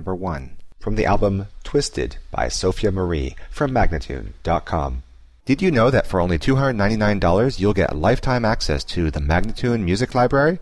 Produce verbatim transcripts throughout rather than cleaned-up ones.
number one, from the album Twisted by Sophia Marie from Magnatune dot com. Did you know that for only two hundred ninety-nine dollars you'll get lifetime access to the Magnatune Music Library?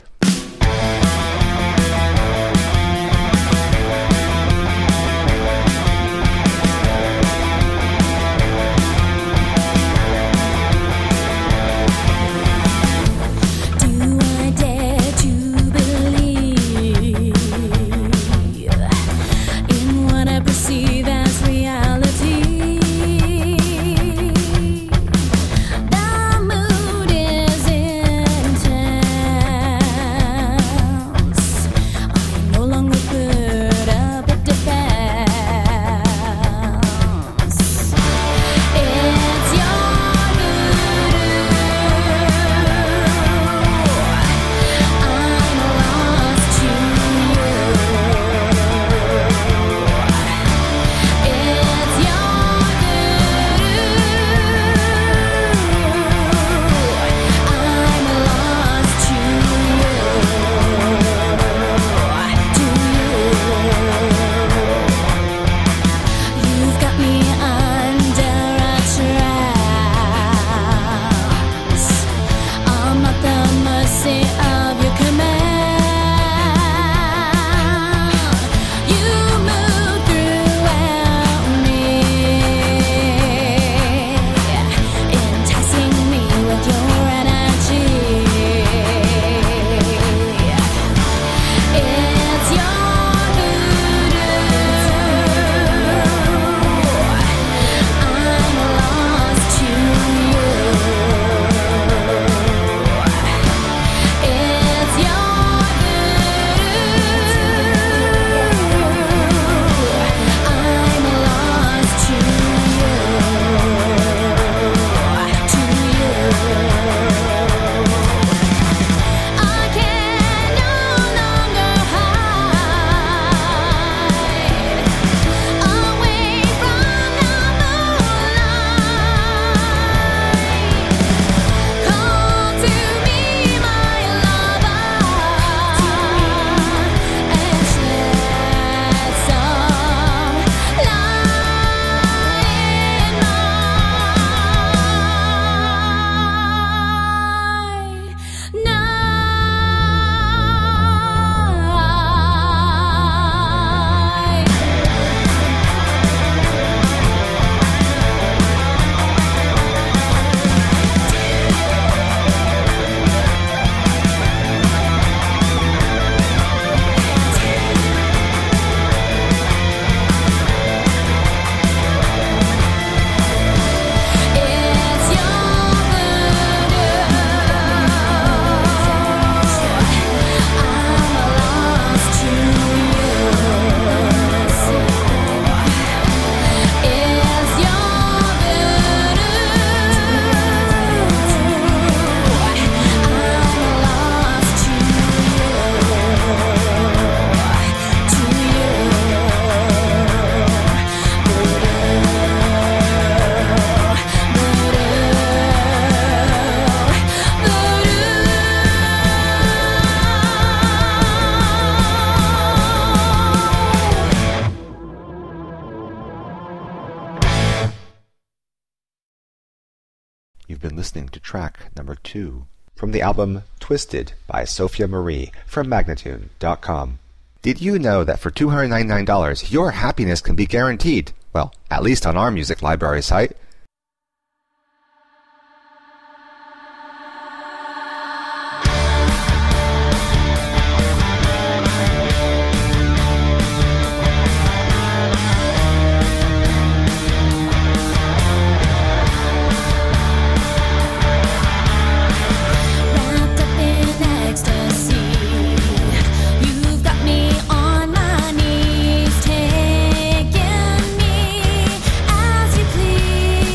You've been listening to track number two from the album Twisted by Sophia Marie from Magnatune dot com. Did you know that for two hundred ninety-nine dollars your happiness can be guaranteed? Well, at least on our music library site. Taking me as you please.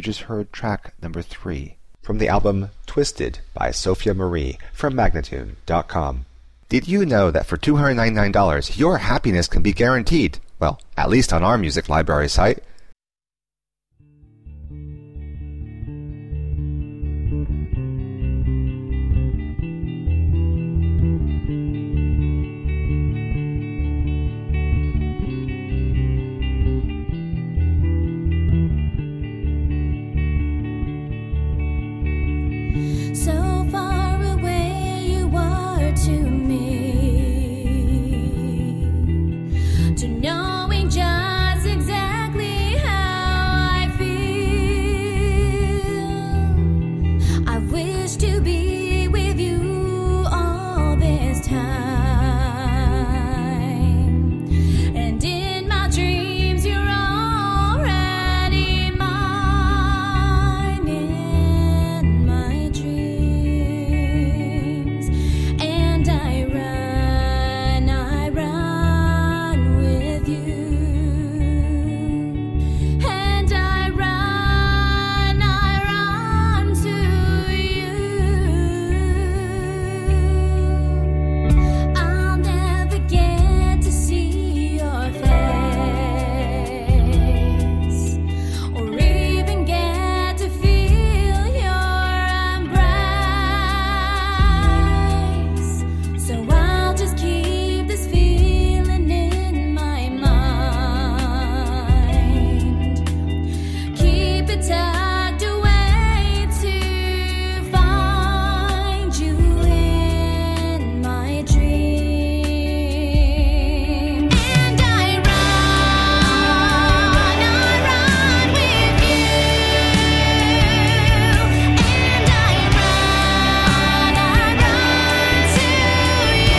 You just heard track number three from the album Twisted by Sophia Marie from Magnatune dot com. Did you know that for two hundred ninety-nine dollars your happiness can be guaranteed? Well, at least on our music library site. So far away you are to me, to knowing just exactly how I feel. I wish to be with you all this time, and in my dreams you're already mine. In my dreams, and I run, I run with you, and I run, I run to you. I'll never get to see your face, or even get to feel your embrace. So I'll just keep this feeling in my mind, keep it tucked away to find you in my dream. And I run, I run with you, and I run, I run to you,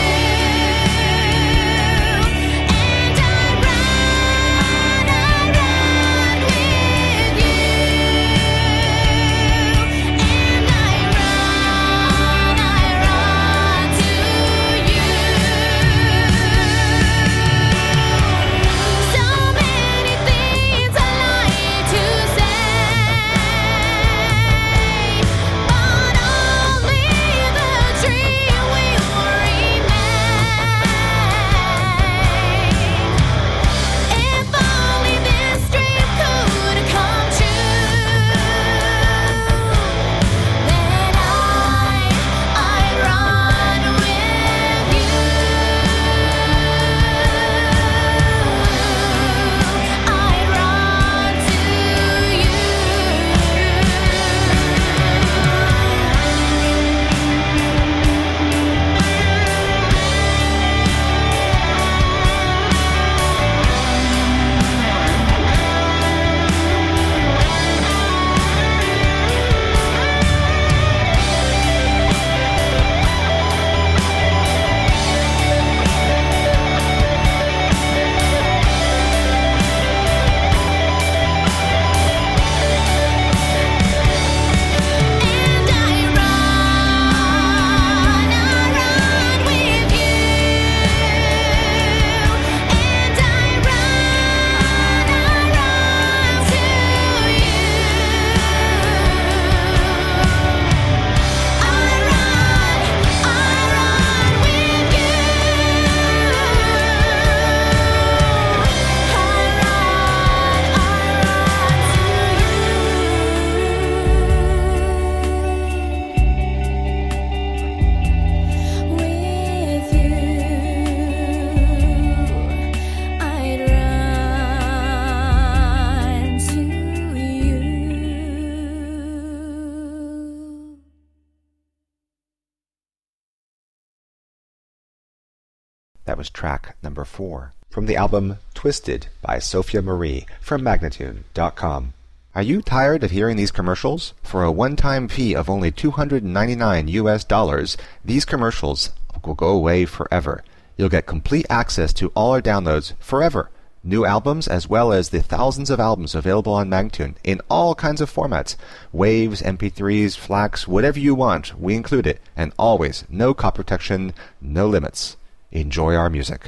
and I run, I run with you, and I run, I run to you. So many things I like to say, but only the dream will remain. If only this dream could come true, then I, I run with you. I run to you. And I run, I run with you, and I run, I run to you. I run, I run with you, I run, I run with you. I'd run to you. That was track number four from the album Twisted by Sophia Marie from Magnatune dot com. Are you tired of hearing these commercials? For a one-time fee of only two hundred ninety-nine U S dollars, these commercials will go away forever. You'll get complete access to all our downloads forever. New albums as well as the thousands of albums available on Magnatune in all kinds of formats. Waves, M P threes, FLACs, whatever you want, we include it. And always, no copy protection, no limits. Enjoy our music.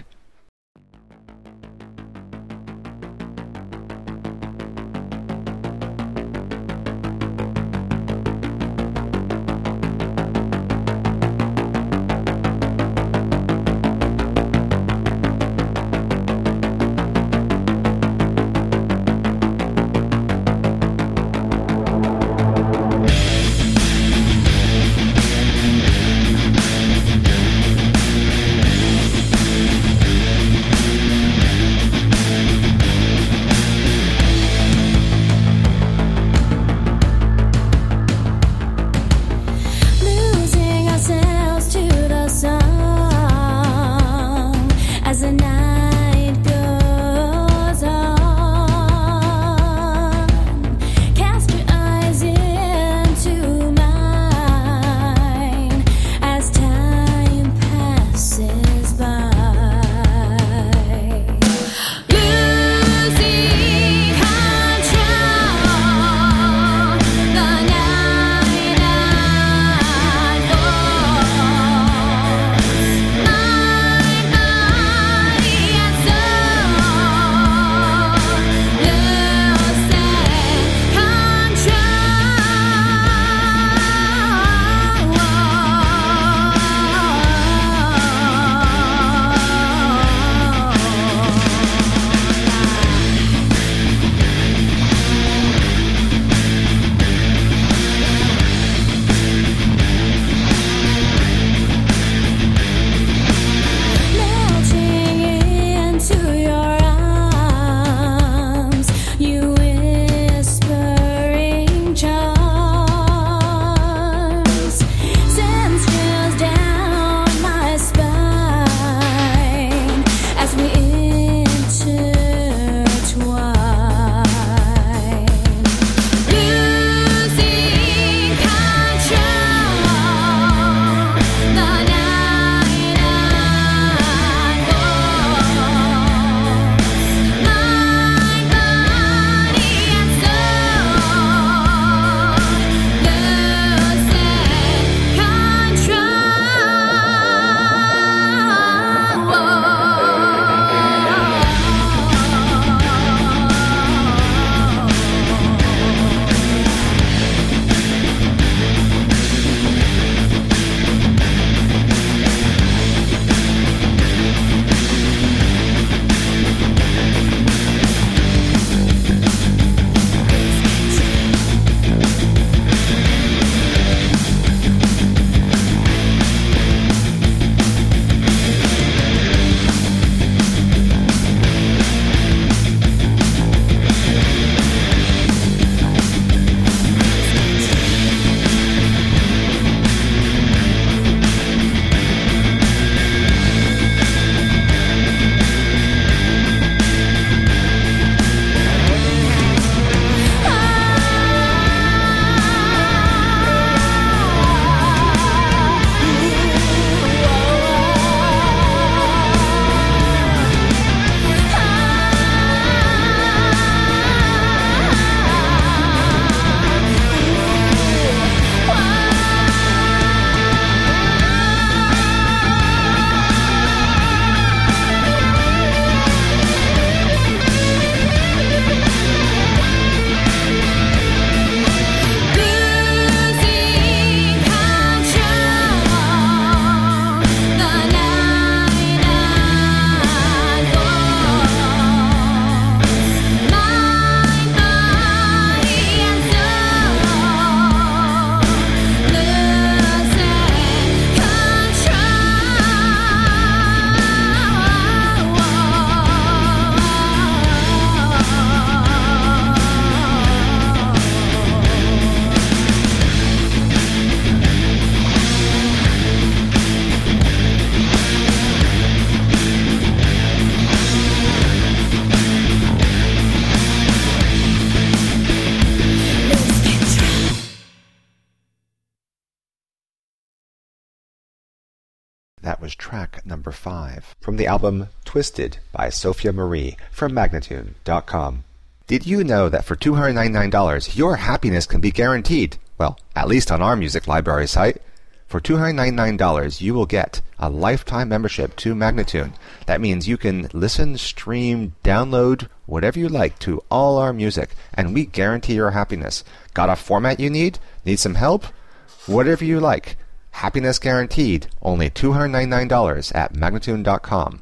That was track number five from the album Twisted by Sophia Marie from Magnatune dot com. Did you know that for two hundred ninety-nine dollars your happiness can be guaranteed? Well, at least on our music library site. For two hundred ninety-nine dollars you will get a lifetime membership to Magnatune. That means you can listen, stream, download, whatever you like to all our music, and we guarantee your happiness. Got a format you need? Need some help? Whatever you like. Happiness guaranteed. Only two hundred ninety-nine dollars at Magnatune dot com.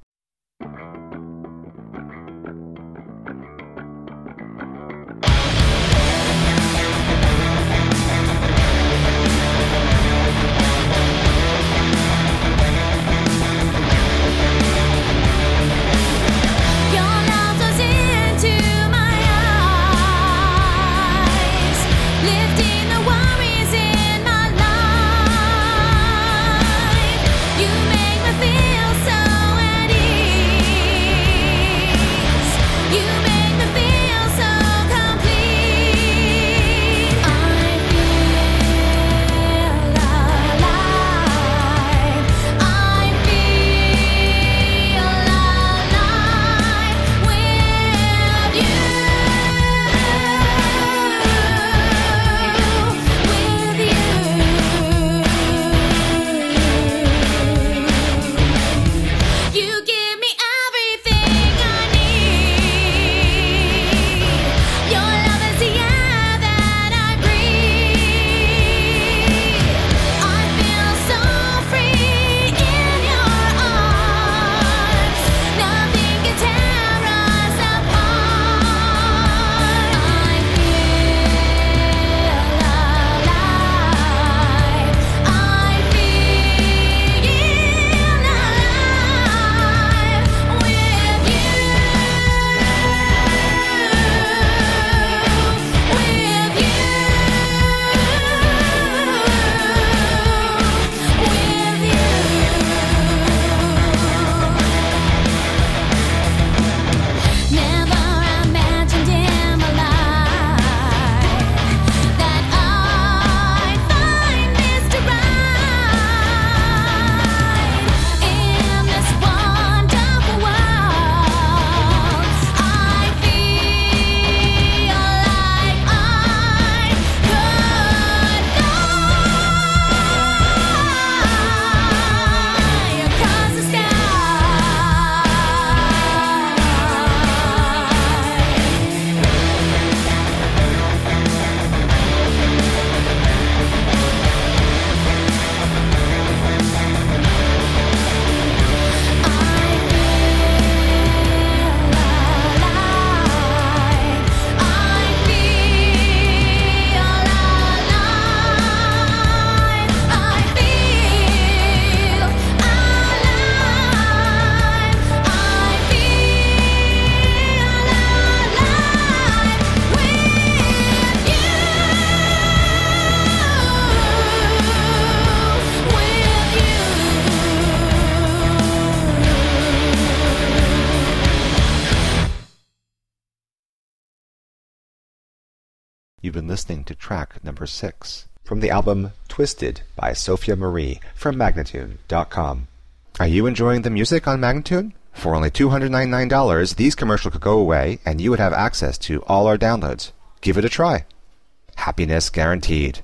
You've been listening to track number six from the album Twisted by Sophia Marie from Magnatune dot com. Are you enjoying the music on Magnatune? For only two hundred ninety-nine dollars, these commercials could go away and you would have access to all our downloads. Give it a try. Happiness guaranteed.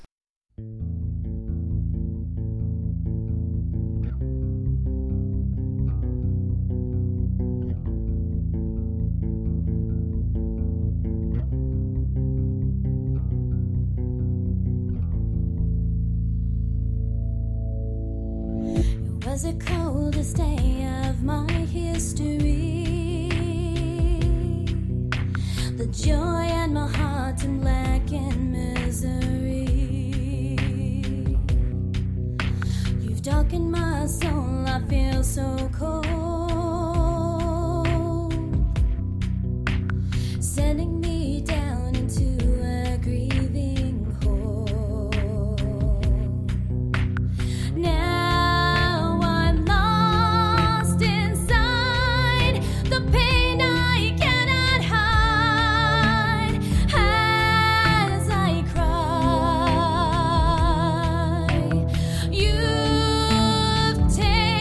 Was the coldest day of my history. The joy and my heart in black and misery. You've darkened my soul, I feel so cold. Sending me down into a grieving hole. Now take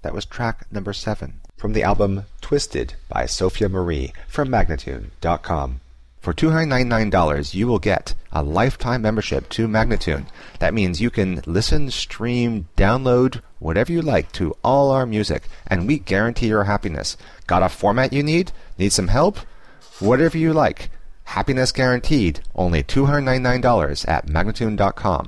That was track number seven from the album Twisted by Sophia Marie from Magnatune dot com. For two hundred ninety-nine dollars, you will get a lifetime membership to Magnatune. That means you can listen, stream, download, whatever you like to all our music, and we guarantee your happiness. Got a format you need? Need some help? Whatever you like. Happiness guaranteed. Only two hundred ninety-nine dollars at Magnatune dot com.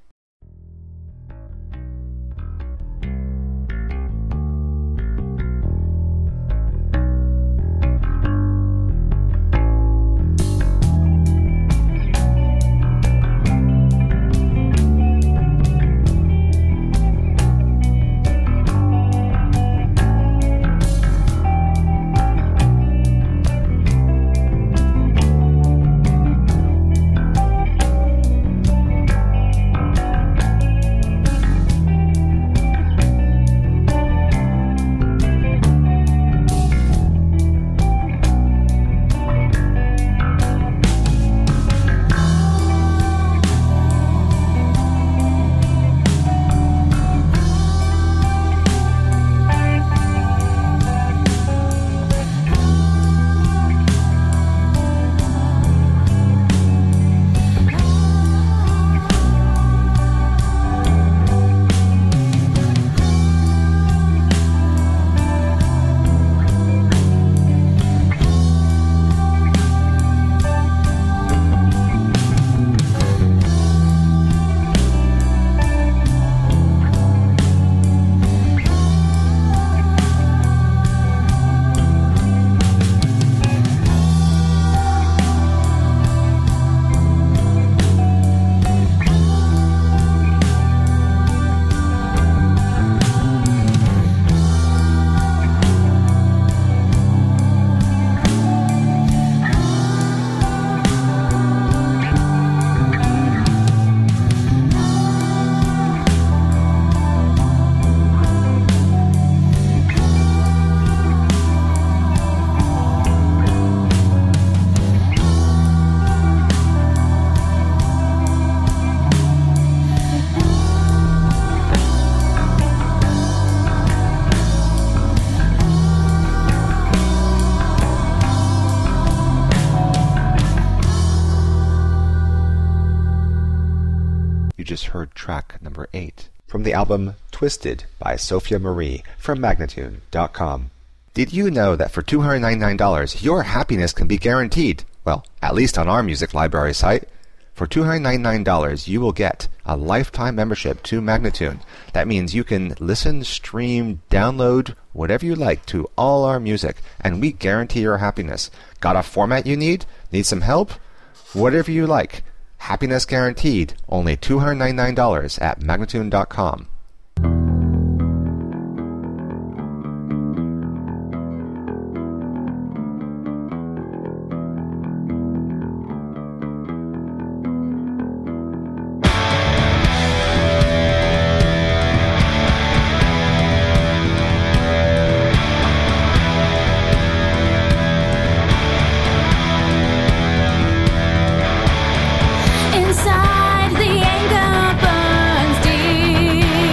You just heard track number eight from the album Twisted by Sophia Marie from Magnatune dot com. Did you know that for two hundred ninety-nine dollars, your happiness can be guaranteed? Well, at least on our music library site. For two hundred ninety-nine dollars, you will get a lifetime membership to Magnatune. That means you can listen, stream, download, whatever you like to all our music, and we guarantee your happiness. Got a format you need? Need some help? Whatever you like. Happiness guaranteed. Only two hundred ninety-nine dollars at Magnatune dot com. Inside the anger burns deep.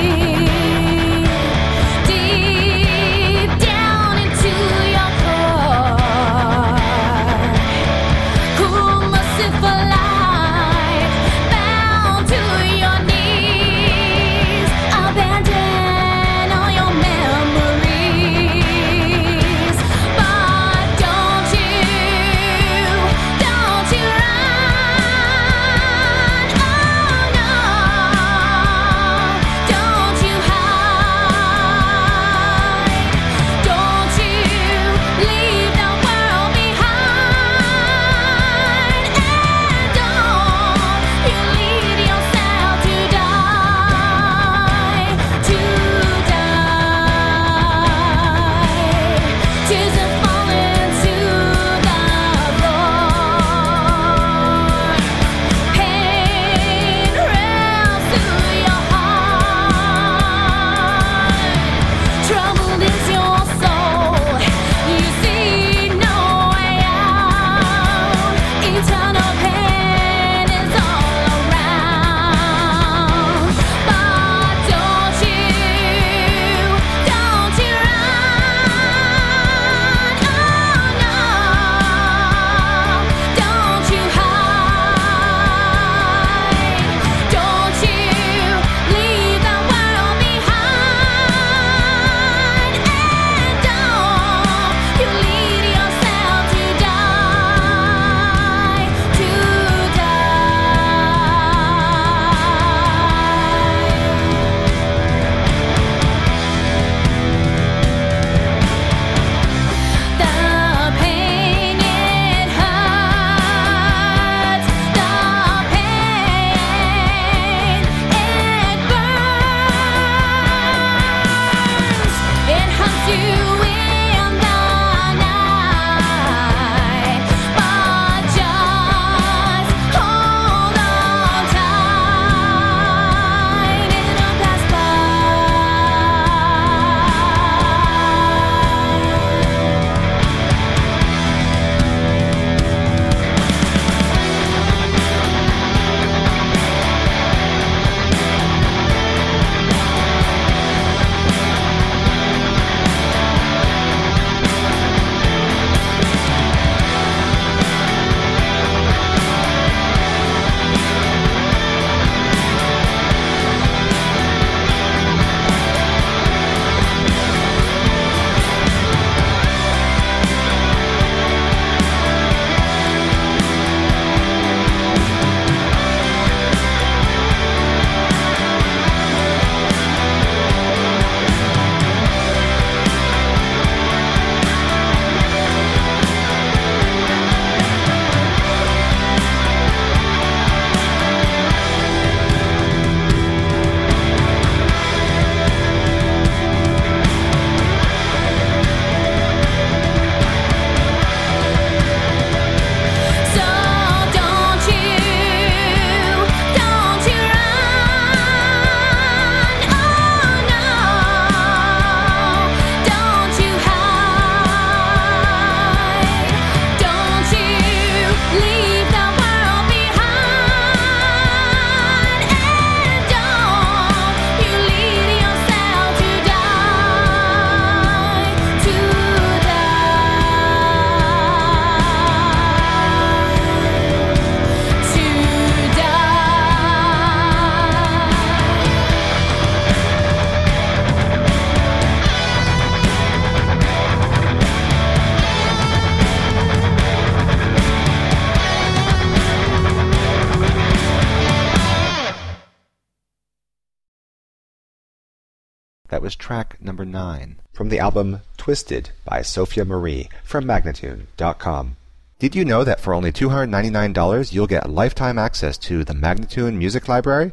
That was track number nine from the album Twisted by Sophia Marie from Magnatune dot com. Did you know that for only two hundred ninety-nine dollars you'll get lifetime access to the Magnatune Music Library?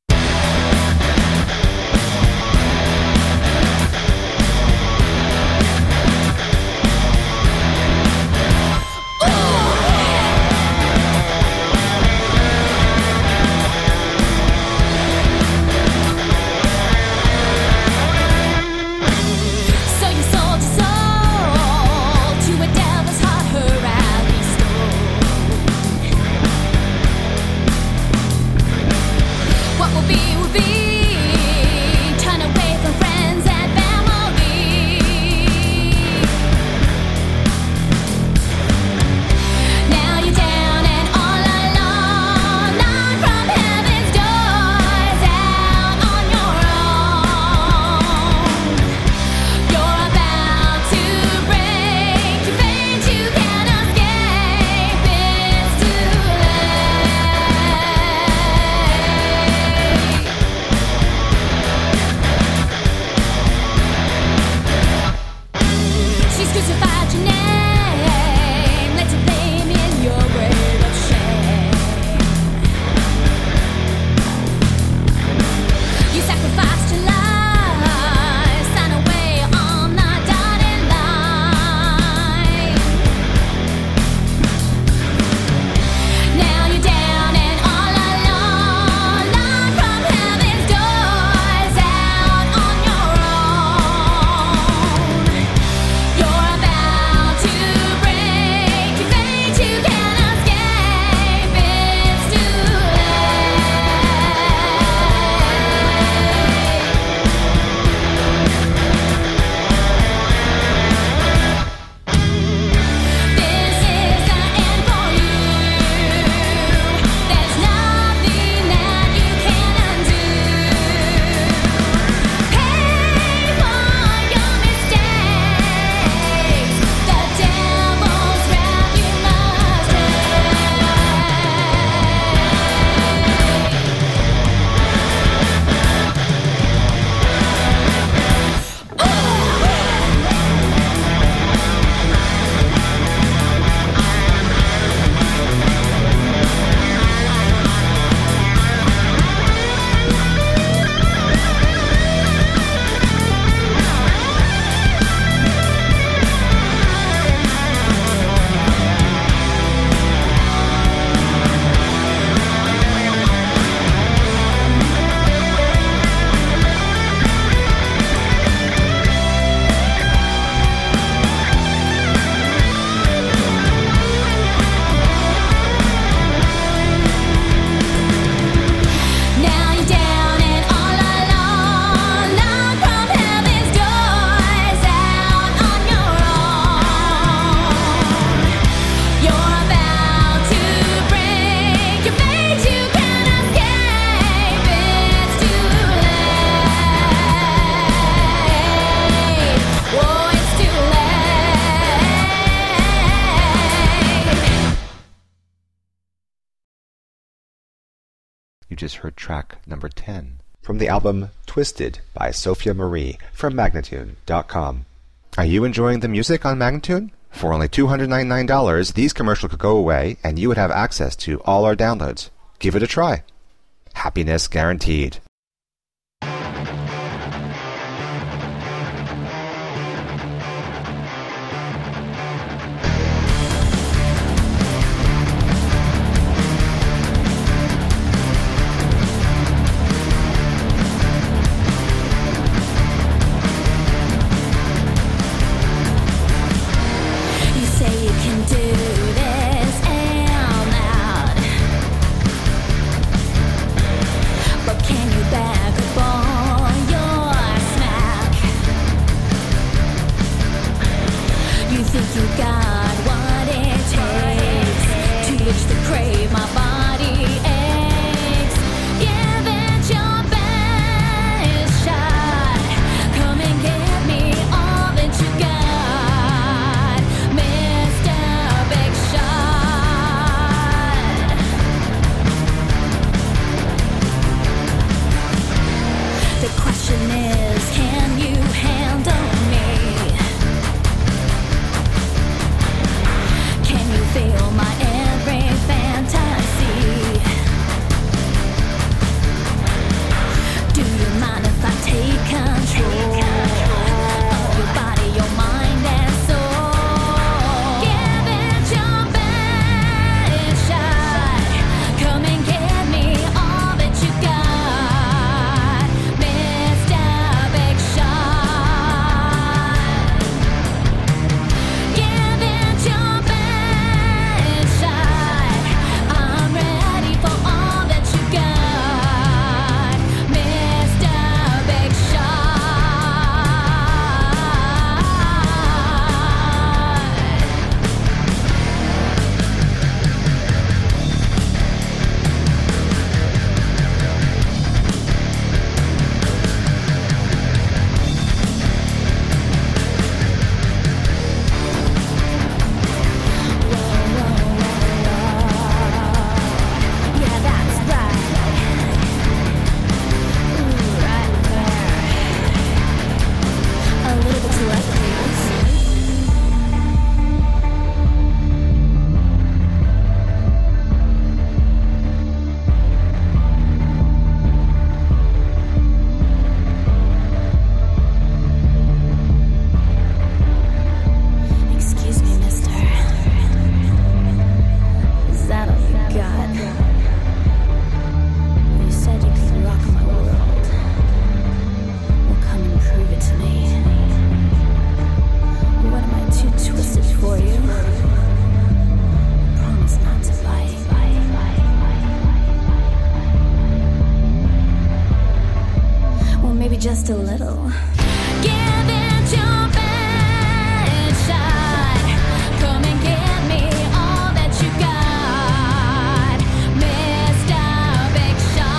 So you sold your soul to a devil's heart, her alley stole. What will be, will be. Turn away from friends and family. Now you're down and all alone, knocked from heaven's doors, out on your own. You're about to break your fate, you can't escape, it's too late. She's crucified your name, let you blame in your grave of shame. You sacrificed your life, sign away on the dotted line. Now you're down and all alone, knocked from heaven's doors, out on your own. You're about to break your fate, you can't escape, it's too late. This is the end for you. There's nothing that you can undo. Pay for your mistakes. The devil's wrath you must Now you're down and all alone, knocked from heaven's doors, out on your own. You're about to break your fate, you can't escape, it's too late. Oh, it's too late. You just heard track number ten from the album Twisted by Sophia Marie from Magnatune dot com. Are you enjoying the music on Magnatune? For only two hundred ninety-nine dollars, these commercials could go away and you would have access to all our downloads. Give it a try. Happiness guaranteed. You say you can do this out loud, but can you maybe just a little. Give it your best shot. Come and give me all that you got, Mister Big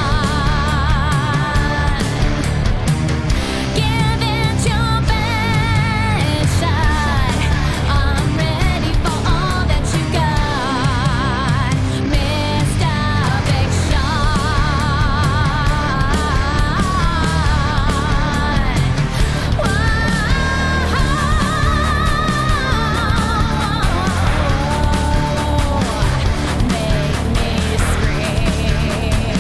Shot. Give it your best shot. I'm ready for all that you got, Mister Big Shot. Make me scream.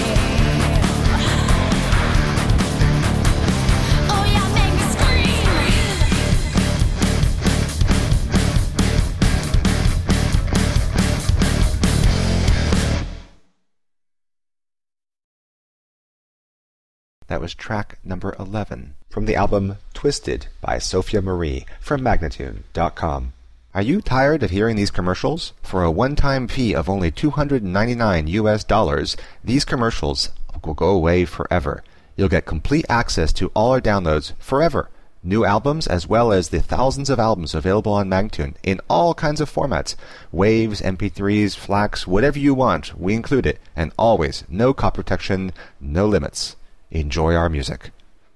Oh yeah, make me scream. That was track number eleven from the album Twisted by Sophia Marie from Magnatune dot com. Are you tired of hearing these commercials? For a one-time fee of only two hundred ninety-nine U S dollars, these commercials will go away forever. You'll get complete access to all our downloads forever. New albums as well as the thousands of albums available on Magnatune in all kinds of formats. Waves, M P threes, FLACs, whatever you want, we include it. And always, no copy protection, no limits. Enjoy our music.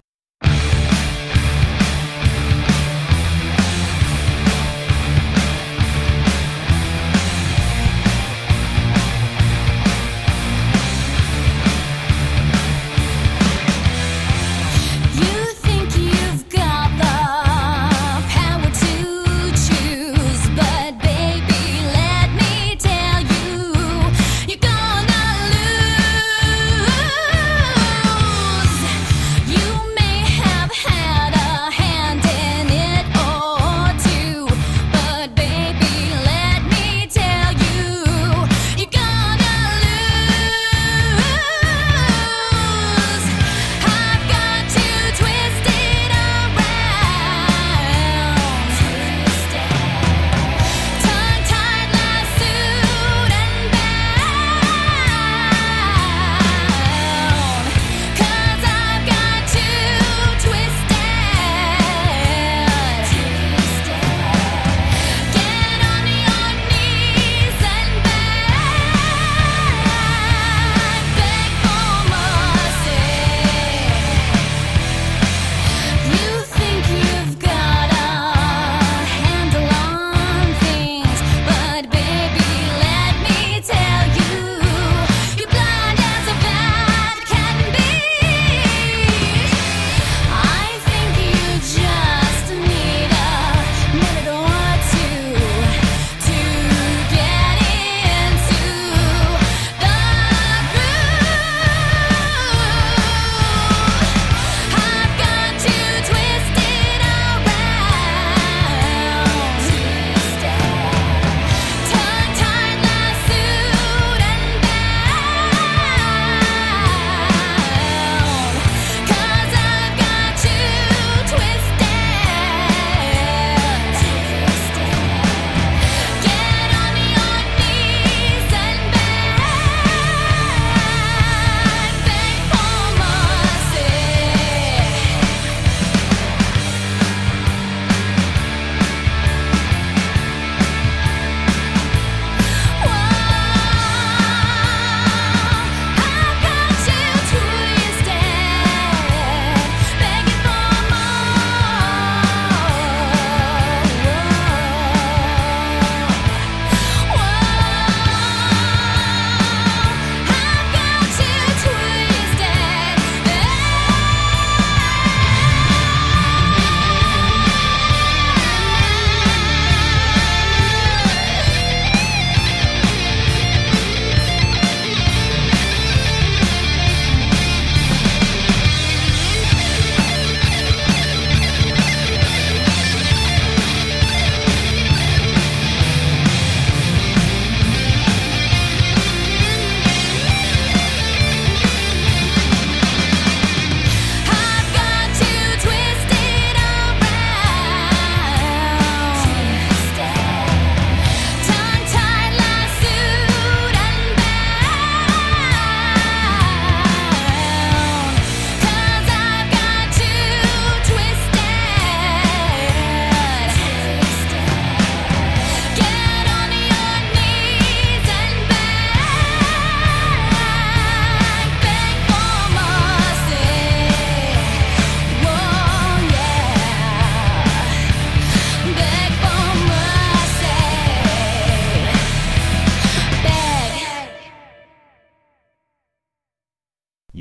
You think you've got the power to choose, but baby, let me tell you, you're gonna lose. You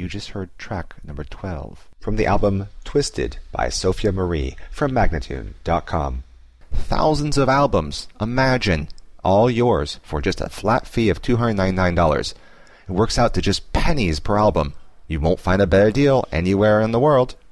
You just heard track number twelve from the album Twisted by Sophia Marie from Magnatune dot com. Thousands of albums, imagine, all yours for just a flat fee of two hundred ninety-nine dollars. It works out to just pennies per album. You won't find a better deal anywhere in the world.